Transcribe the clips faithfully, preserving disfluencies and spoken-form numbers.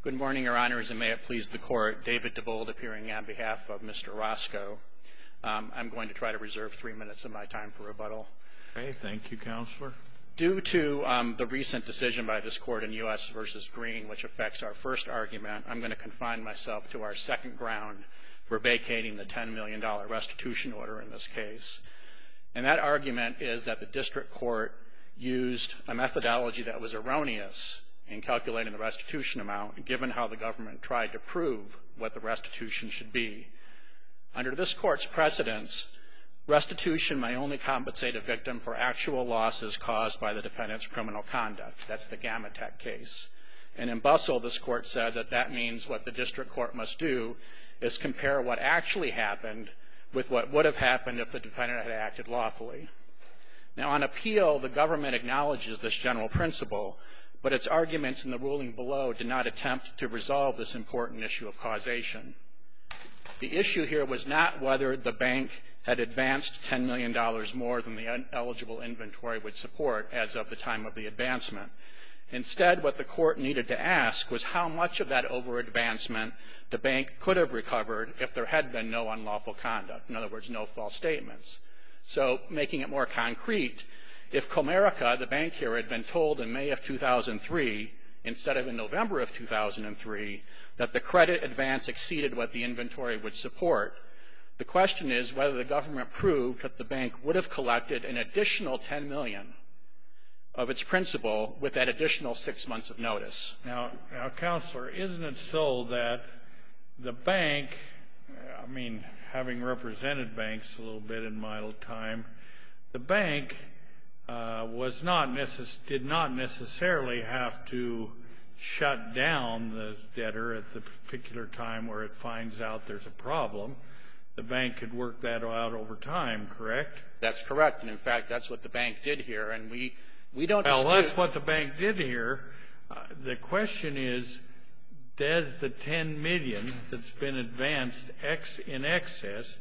Good morning, Your Honors, and may it please the Court. David DeBold appearing on behalf of Mister Roscoe. Um, I'm going to try to reserve three minutes of my time for rebuttal. Okay, thank you, Counselor. Due to um, the recent decision by this Court in U S versus Green, which affects our first argument, I'm going to confine myself to our second ground for vacating the ten million dollars restitution order in this case. And that argument is that the District Court used a methodology that was erroneous in calculating the restitution amount, given how the government tried to prove what the restitution should be. Under this Court's precedents, restitution may only compensate a victim for actual losses caused by the defendant's criminal conduct. That's the Gamatech case. And in Bussell, this Court said that that means what the District Court must do is compare what actually happened with what would have happened if the defendant had acted lawfully. Now, on appeal, the government acknowledges this general principle, but its arguments in the ruling below did not attempt to resolve this important issue of causation. The issue here was not whether the bank had advanced ten million dollars more than the eligible inventory would support as of the time of the advancement. Instead, what the Court needed to ask was how much of that over-advancement the bank could have recovered if there had been no unlawful conduct, in other words, no false statements. So, making it more concrete, if Comerica, the bank here, had been told in May of two thousand three, instead of in November of two thousand three, that the credit advance exceeded what the inventory would support, the question is whether the government proved that the bank would have collected an additional ten million dollars of its principal with that additional six months of notice. Now, now, Counselor, isn't it so that the bank, I mean, having represented banks a little bit in my time, the bank uh, was not necess- did not necessarily have to shut down the debtor at the particular time where it finds out there's a problem. The bank could work that out over time, correct? That's correct. And, in fact, that's what the bank did here. And we, we don't Well, dispute. that's what the bank did here. Uh, the question is, does the ten million dollars that's been advanced ex in excess,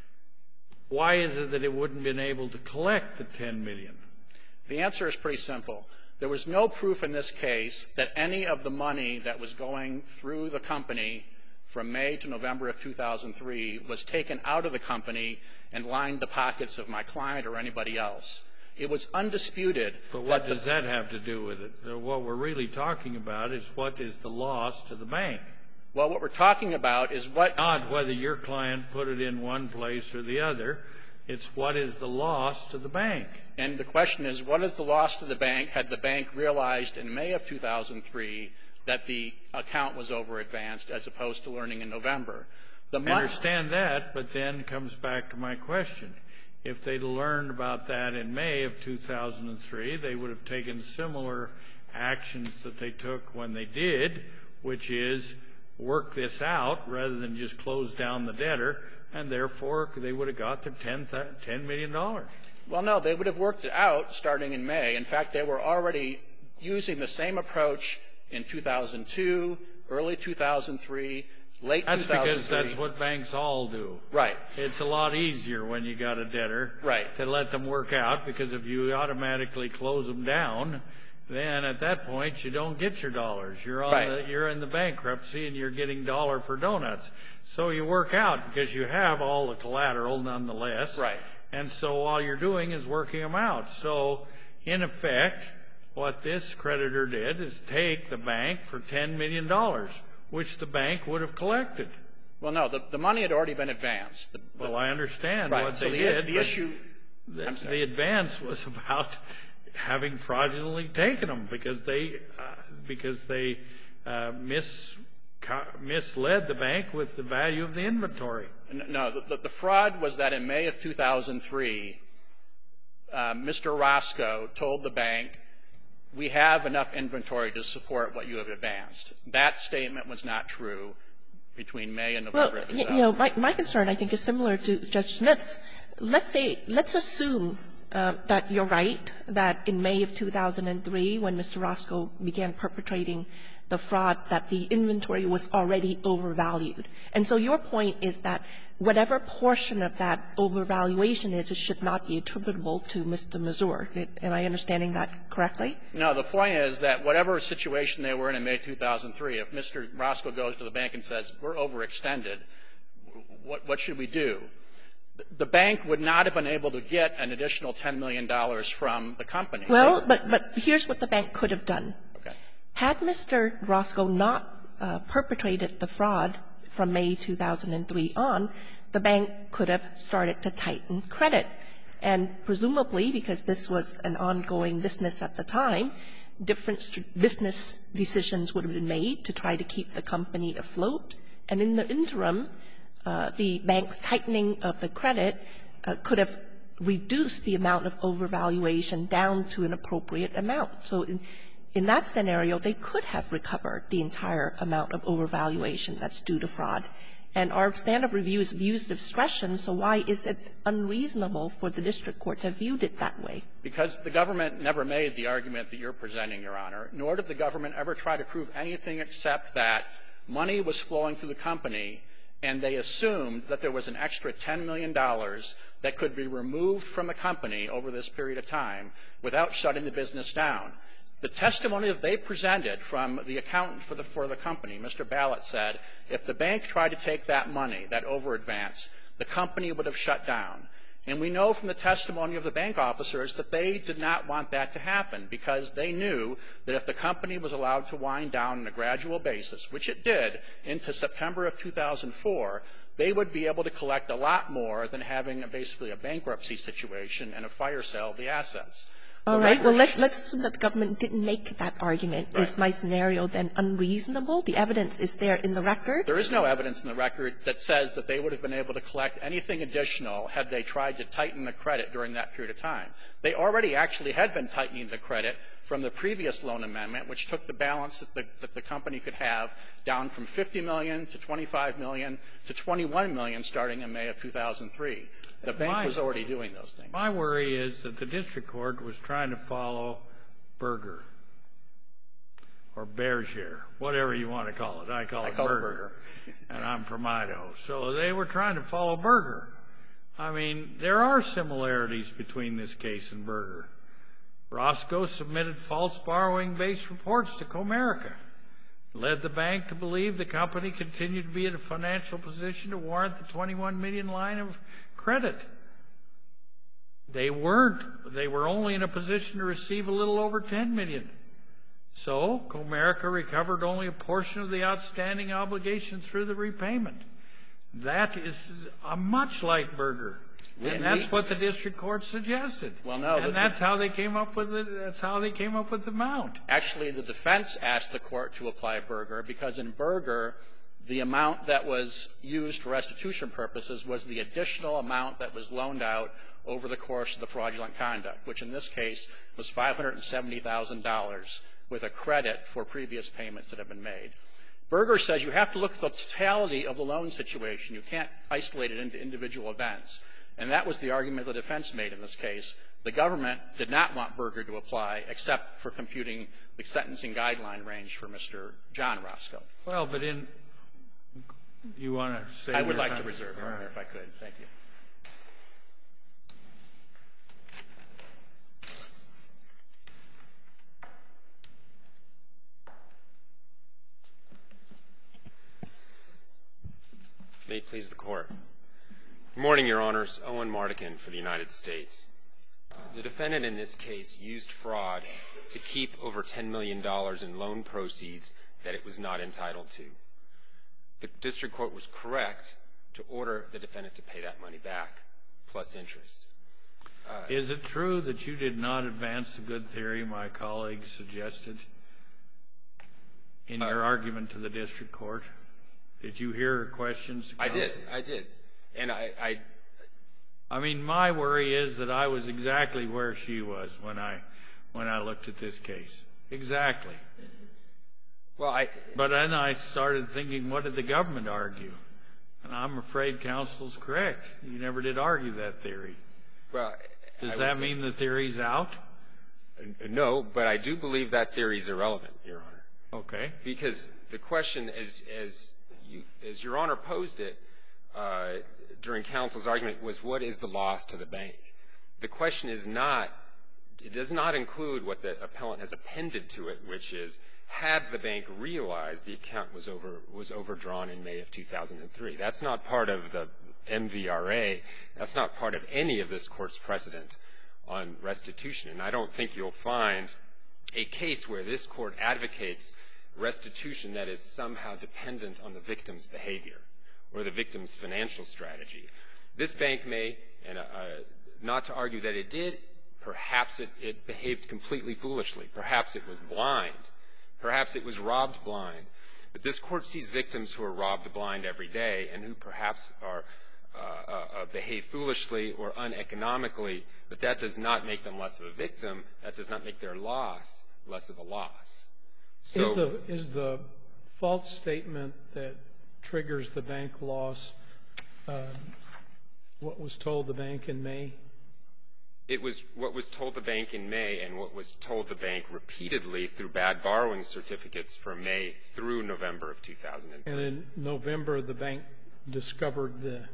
why is it that it wouldn't have been able to collect the ten million dollars? The answer is pretty simple. There was no proof in this case that any of the money that was going through the company from May to November of two thousand three was taken out of the company and lined the pockets of my client or anybody else. It was undisputed. But what does that have to do with it? What we're really talking about is what is the loss to the bank. Well, what we're talking about is what... Not whether your client put it in one place or the other. It's what is the loss to the bank. And the question is, what is the loss to the bank had the bank realized in May of two thousand three that the account was over-advanced as opposed to learning in November? The I understand that, but then comes back to my question. If they'd learned about that in May of two thousand three, they would have taken similar actions that they took when they did, which is work this out rather than just close down the debtor, and therefore they would have got their ten million dollars. Well, no, they would have worked it out starting in May. In fact, they were already using the same approach in two thousand two, early two thousand three, late that's two thousand three. That's because that's what banks all do. Right. It's a lot easier when you got a debtor right. to let them work out, because if you automatically close them down, then at that point you don't get your dollars. You're on right. the, you're in the bankruptcy and you're getting dollar for donuts. So you work out because you have all the collateral nonetheless. Right. And so all you're doing is working them out. So in effect, what this creditor did is take the bank for ten million dollars, which the bank would have collected. Well, no, the, the money had already been advanced. The, the, well, I understand right. what so they the, did. The issue, the, I'm sorry. the advance was about having fraudulently taken them because they uh, because they uh, mis misled the bank with the value of the inventory. No, the, the fraud was that in May of two thousand three, uh, Mister Roscoe told the bank, we have enough inventory to support what you have advanced. That statement was not true between May and November. Well, you know, my, my concern, I think, is similar to Judge Smith's. Let's say, let's assume uh, that you're right, that in May of two thousand three, when Mister Roscoe began perpetrating the fraud, that the inventory was already overvalued. And so your point is that whatever portion of that overvaluation is, it should not be attributable to Mister Mazur. Am I understanding that correctly? No. The point is that whatever situation they were in in May two thousand three, if Mister Roscoe goes to the bank and says, we're overextended, what, what should we do? The bank would not have been able to get an additional ten million dollars from the company. Well, but, but here's what the bank could have done. Okay. Had Mister Roscoe not uh, perpetrated the fraud from May two thousand three on, the bank could have started to tighten credit. And presumably, because this was an ongoing business at the time, different business decisions would have been made to try to keep the company afloat. And in the interim, uh, the bank's tightening of the credit uh, could have reduced the amount of overvaluation down to an appropriate amount. So in, in that scenario, they could have recovered the entire amount of overvaluation that's due to fraud. And our standard of review is abuse of discretion, so why is it unreasonable for the district court to have viewed it that way? Because the government never made the argument that you're presenting, Your Honor, nor did the government ever try to prove anything except that money was flowing through the company, and they assumed that there was an extra ten million dollars that could be removed from the company over this period of time without shutting the business down. The testimony that they presented from the accountant for the, for the company, Mister Ballot, said if the bank tried to take that money, that over-advance, the company would have shut down. And we know from the testimony of the bank officers that they did not want that to happen because they knew that if the company was allowed to wind down on a gradual basis, which it did into September of two thousand four, they would be able to collect a lot more than having a, basically a bankruptcy situation and a fire sale of the assets. All right. Well, let, let's assume that the government didn't make that argument. Right. Is my scenario then unreasonable? The evidence is there in the record. There is no evidence in the record that says that they would have been able to collect anything additional had they tried to tighten the credit during that period of time. They already actually had been tightening the credit from the previous loan amendment, which took the balance that the, that the company could have down from fifty million dollars to twenty-five million dollars to twenty-one million dollars starting in May of two thousand three. The bank my, was already doing those things. My worry is that the district court was trying to follow Berger or Berger, whatever you want to call it. I call I it call Berger, it Berger. and I'm from Idaho. So they were trying to follow Berger. I mean, there are similarities between this case and Berger. Roscoe submitted false borrowing-based reports to Comerica, led the bank to believe the company continued to be in a financial position to warrant the twenty-one million dollars line of credit. They weren't. They were only in a position to receive a little over ten million dollars. So Comerica recovered only a portion of the outstanding obligation through the repayment. That is uh, much like Berger. And that's what the district court suggested. Well, no, and that's how they came up with it. That's how they came up with the amount. Actually, the defense asked the court to apply Berger because in Berger, the amount that was used for restitution purposes was the additional amount that was loaned out over the course of the fraudulent conduct, which in this case was five hundred seventy thousand dollars with a credit for previous payments that have been made. Berger says you have to look at the totality of the loan situation. You can't isolate it into individual events. And that was the argument the defense made in this case. The government did not want Berger to apply except for computing the sentencing guideline range for Mister John Roscoe. Well, but in you want to say I would your like time? to reserve, Your Honor, if I could. Thank you. May it please the Court. Good morning, Your Honors. Owen Mardikin for the United States. The defendant in this case used fraud to keep over ten million dollars in loan proceeds that it was not entitled to. The district court was correct to order the defendant to pay that money back, plus interest. Uh, Is it true that you did not advance the good theory my colleague suggested in uh, your argument to the district court? Did you hear questions? I did. I did. And I, I I mean, my worry is that I was exactly where she was when I when I looked at this case. Exactly. Well, I But then I started thinking, what did the government argue? And I'm afraid counsel's correct. You never did argue that theory. Well, Does I that would mean the theory's out? say, no, but I do believe that theory is irrelevant, Your Honor. Okay. Because the question, as, as, you, as Your Honor posed it uh, during counsel's argument, was what is the loss to the bank? The question is not, it does not include what the appellant has appended to it, which is, had the bank realized the account was over was overdrawn in May of two thousand three. That's not part of the M V R A. That's not part of any of this Court's precedent on restitution. And I don't think you'll find a case where this Court advocates restitution that is somehow dependent on the victim's behavior or the victim's financial strategy. This bank may, and uh, not to argue that it did, perhaps it, it behaved completely foolishly. Perhaps it was blind. Perhaps it was robbed blind. But this Court sees victims who are robbed blind every day and who perhaps are uh, uh, behave foolishly or uneconomically, but that does not make them less of a victim. That does not make their loss less of a loss. So, is the is the false statement that triggers the bank loss uh, what was told the bank in May? It was what was told the bank in May and what was told the bank repeatedly through bad borrowing certificates from May through November of two thousand three. And in November, the bank discovered the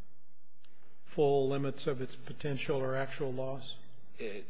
full limits of its potential or actual loss? It,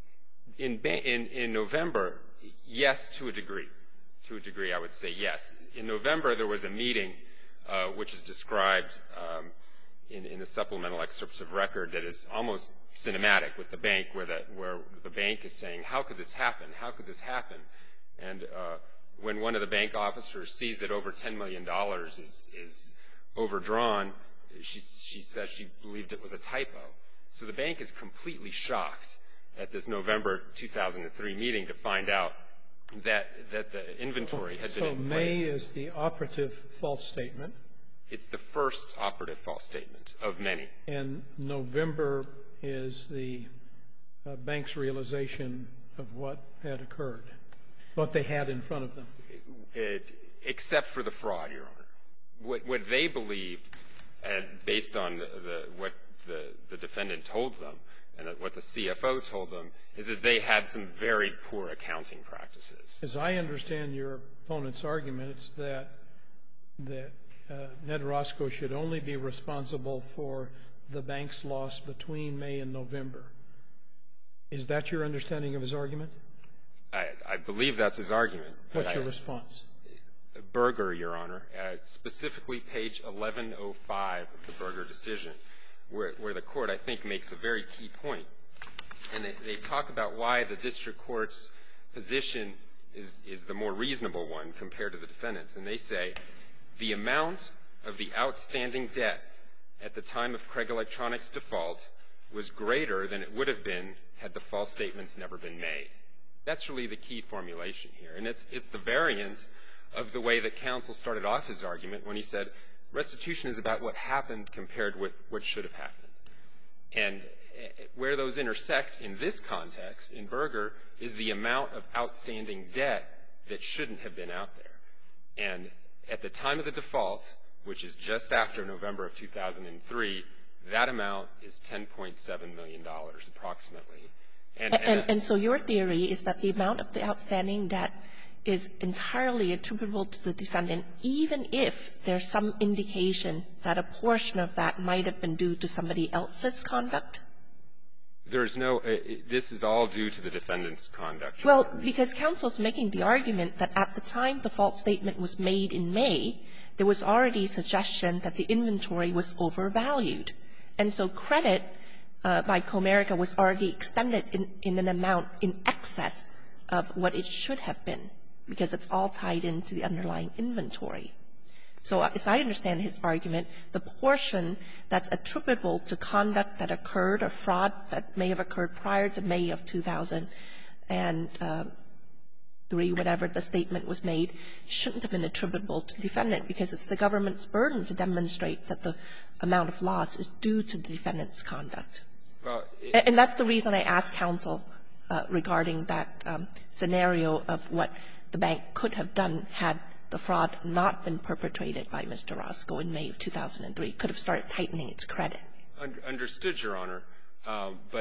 in, in, in November, yes, to a degree. To a degree, I would say yes. In November, there was a meeting uh, which is described um, in, in the supplemental excerpts of record that is almost cinematic with the bank, where the, where the bank is saying, how could this happen? How could this happen? And uh, when one of the bank officers sees that over ten million dollars is, is overdrawn, she, she says she believed it was a typo. So the bank is completely shocked at this November two thousand three meeting to find out that, that the inventory had been So inflated. May is the operative false statement. It's the first operative false statement of many. And November is the uh, bank's realization of what had occurred, what they had in front of them. It, except for the fraud, Your Honor. What, what they believed, and based on the, the, what the, the defendant told them and what the C F O told them, is that they had some very poor accounting practices. As I understand your opponent's argument, it's that, that uh, Ned Roscoe should only be responsible for the bank's loss between May and November. Is that your understanding of his argument? I, I believe that's his argument. What's your I, response? Berger, Your Honor, uh, specifically page eleven oh five of the Berger decision, where, where the court, I think, makes a very key point. And they, they talk about why the district court's position is, is the more reasonable one compared to the defendant's. And they say, the amount of the outstanding debt at the time of Craig Electronics' default was greater than it would have been had the false statements never been made. That's really the key formulation here. And it's, it's the variant of the way that counsel started off his argument when he said restitution is about what happened compared with what should have happened. And where those intersect in this context, in Berger, is the amount of outstanding debt that shouldn't have been out there. And at the time of the default, which is just after November of two thousand three, that amount is ten point seven million dollars approximately. And, And, and, and, and so your theory is that the amount of the outstanding debt is entirely attributable to the defendant, even if there's some indication that a portion of that might have been due to somebody else's conduct? There's no uh, – this is all due to the defendant's conduct. Well, because counsel's making the argument that at the time the false statement was made in May, there was already suggestion that the inventory was overvalued. And so credit uh, by Comerica was already extended in, in an amount in excess of what it should have been, because it's all tied into the underlying inventory. So as I understand his argument, the portion that's attributable to conduct that occurred or fraud that may have occurred prior to May of two thousand three, whatever the statement was made, shouldn't have been attributable to the defendant because it's the government's burden to demonstrate that the amount of loss is due to the defendant's conduct. Well, it, and, and that's the reason I asked counsel uh, regarding that um, scenario of what the bank could have done had the fraud not been perpetrated by Mister Roscoe in May of two thousand three, could have started tightening its credit. Understood, Your Honor. Um, but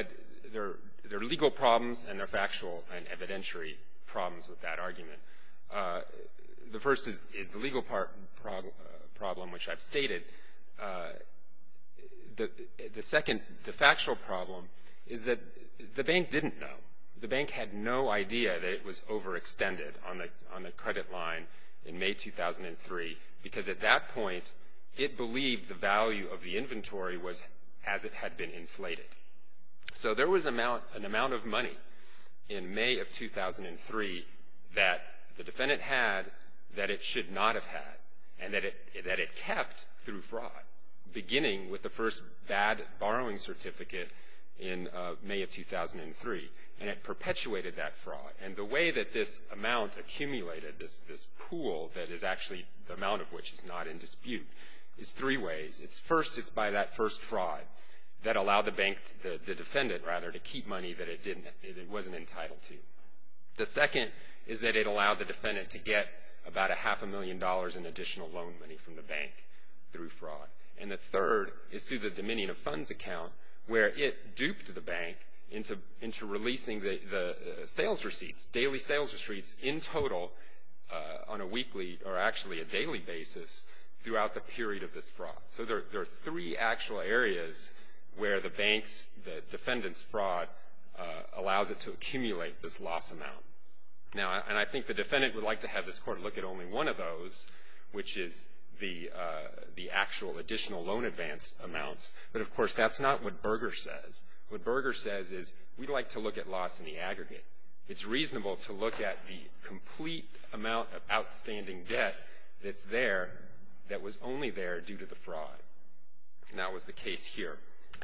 there, there are legal problems and there are factual and evidentiary problems with that argument. Uh, the first is, is the legal part prog, uh, problem, which I've stated. Uh, the, the second, the factual problem, is that the bank didn't know. The bank had no idea that it was overextended on the, on the credit line in May two thousand three, because at that point, it believed the value of the inventory was as it had been inflated. So there was amount, an amount of money in May of two thousand three that the defendant had that it should not have had, and that it, that it kept through fraud, beginning with the first bad borrowing certificate in uh, May of two thousand three. And it perpetuated that fraud. And the way that this amount accumulated, this, this pool that is actually the amount of which is not in dispute, is three ways. It's first, it's by that first fraud that allowed the bank, the, the defendant rather, to keep money that it didn't, it wasn't entitled to. The second is that it allowed the defendant to get about a half a million dollars in additional loan money from the bank through fraud. And the third is through the Dominion of Funds account, where it duped the bank into, into releasing the, the uh, sales receipts, daily sales receipts in total uh, on a weekly or actually a daily basis throughout the period of this fraud. So there, there are three actual areas where the bank's, the defendant's fraud uh, allows it to accumulate this loss amount. Now, and I think the defendant would like to have this court look at only one of those, which is the, uh, the actual additional loan advance amounts. But of course, that's not what Berger says. What Berger says is, we'd like to look at loss in the aggregate. It's reasonable to look at the complete amount of outstanding debt that's there that was only there due to the fraud. And that was the case here.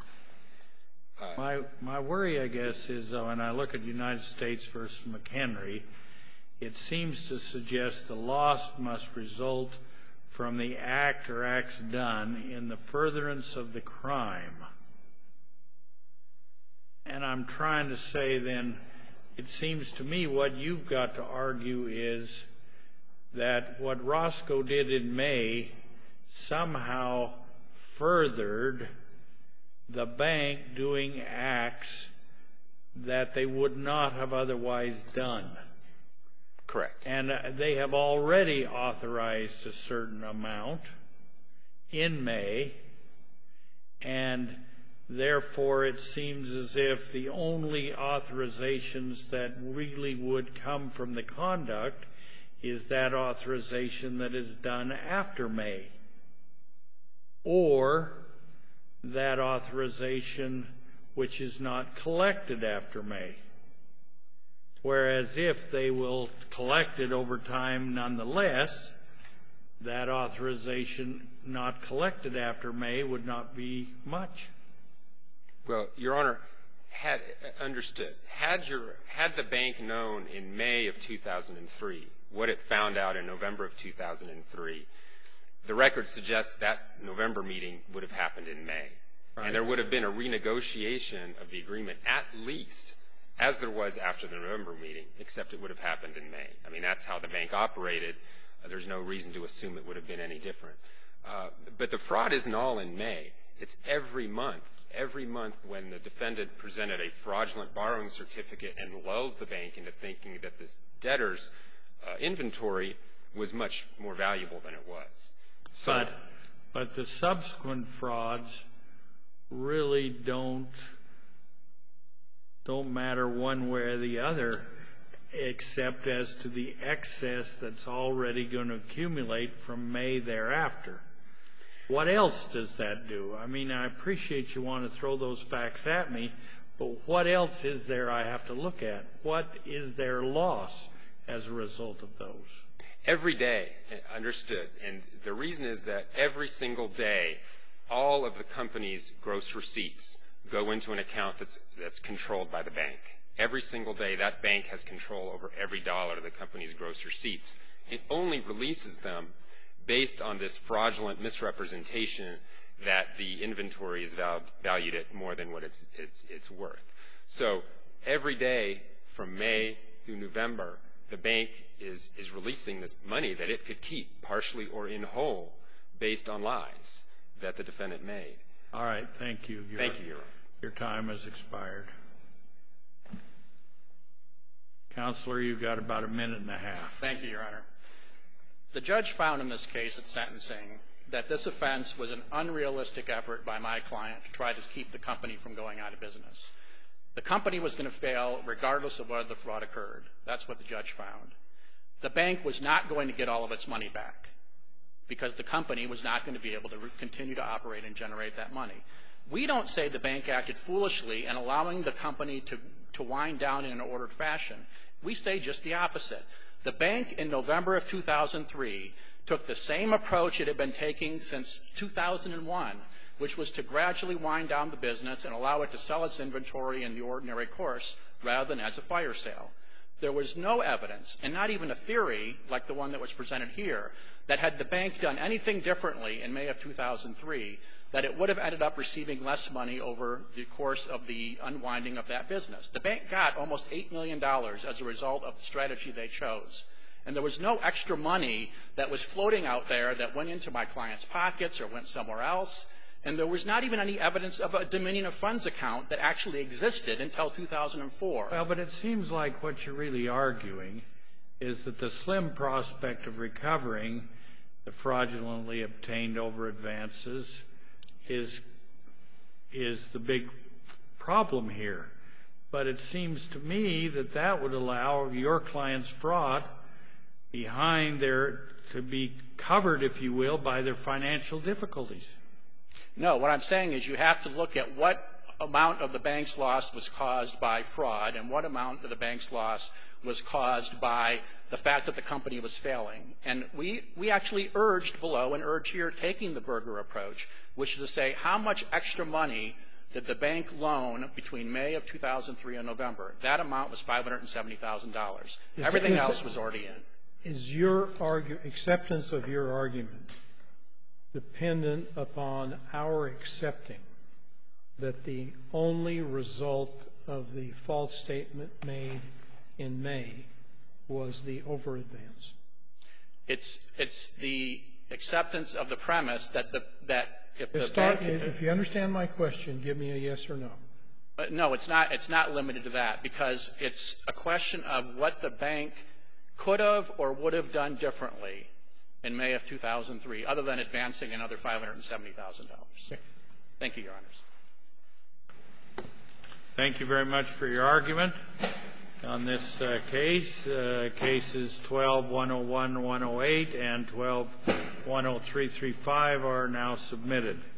Uh, my, my worry, I guess, is uh, when I look at United States versus McHenry, it seems to suggest the loss must result from the act or acts done in the furtherance of the crime. And I'm trying to say then, it seems to me what you've got to argue is that what Roscoe did in May somehow furthered the bank doing acts that they would not have otherwise done. Correct. And they have already authorized a certain amount in May, and therefore it seems as if the only authorizations that really would come from the conduct is that authorization that is done after May, or that authorization which is not collected after May. Whereas if they will collect it over time nonetheless, that authorization not collected after May would not be much. Well, Your Honor, had understood, had your had the bank known in May of two thousand three what it found out in November of two thousand three, the record suggests that November meeting would have happened in May. Right. And there would have been a renegotiation of the agreement at least as there was after the November meeting, except it would have happened in May. I mean, that's how the bank operated. Uh, there's no reason to assume it would have been any different. Uh, but the fraud isn't all in May. It's every month. Every month when the defendant presented a fraudulent borrowing certificate and lulled the bank into thinking that this debtor's uh, inventory was much more valuable than it was. So, but, but the subsequent frauds really don't don't matter one way or the other, except as to the excess that's already going to accumulate from May thereafter. What else does that do? I mean, I appreciate you want to throw those facts at me, but what else is there I have to look at? What is their loss as a result of those? Every day, understood. And the reason is that every single day, all of the company's gross receipts go into an account that's, that's controlled by the bank. Every single day, that bank has control over every dollar of the company's gross receipts. It only releases them based on this fraudulent misrepresentation that the inventory is val valued at more than what it's, it's, it's worth. So every day from May through November, the bank is, is releasing this money that it could keep, partially or in whole, based on lies that the defendant made. All right. Thank you. Your, Thank you, Your Honor. Your time has expired. Counselor, you've got about a minute and a half. Thank you, Your Honor. The judge found in this case at sentencing that this offense was an unrealistic effort by my client to try to keep the company from going out of business. The company was going to fail regardless of whether the fraud occurred. That's what the judge found. The bank was not going to get all of its money back because the company was not going to be able to continue to operate and generate that money. We don't say the bank acted foolishly in allowing the company to, to wind down in an ordered fashion. We say just the opposite. The bank in November of two thousand three took the same approach it had been taking since two thousand one, which was to gradually wind down the business and allow it to sell its inventory in the ordinary course rather than as a fire sale. There was no evidence, and not even a theory like the one that was presented here, that had the bank done anything differently in May of two thousand three, that it would have ended up receiving less money over the course of the unwinding of that business. The bank got almost eight million dollars as a result of the strategy they chose. And there was no extra money that was floating out there that went into my client's pockets or went somewhere else. And there was not even any evidence of a Dominion of Funds account that actually existed until two thousand four. Well, but it seems like what you're really arguing is that the slim prospect of recovering the fraudulently obtained over advances is, is the big problem here. But it seems to me that that would allow your client's fraud behind their, to be covered, if you will, by their financial difficulties. No, what I'm saying is you have to look at what amount of the bank's loss was caused by fraud and what amount of the bank's loss was caused by the fact that the company was failing. And we, we actually urged below and urge here taking the Berger approach, which is to say how much extra money did the bank loan between May of two thousand three and November. That amount was five hundred seventy thousand dollars. Everything else was already in. Is your argue, acceptance of your argument dependent upon our accepting that the only result of the false statement made in May was the over advance? It's, it's the acceptance of the premise that the, that if the Start, bank... If you understand my question, give me a yes or no. Uh, no, it's not, it's not limited to that because it's a question of what the bank could have or would have done differently in May of two thousand three, other than advancing another five hundred seventy thousand dollars. Okay. Thank you, Your Honors. Thank you very much for your argument on this uh, case. Uh, cases twelve one oh one dash one oh eight and twelve one oh three three five are now submitted.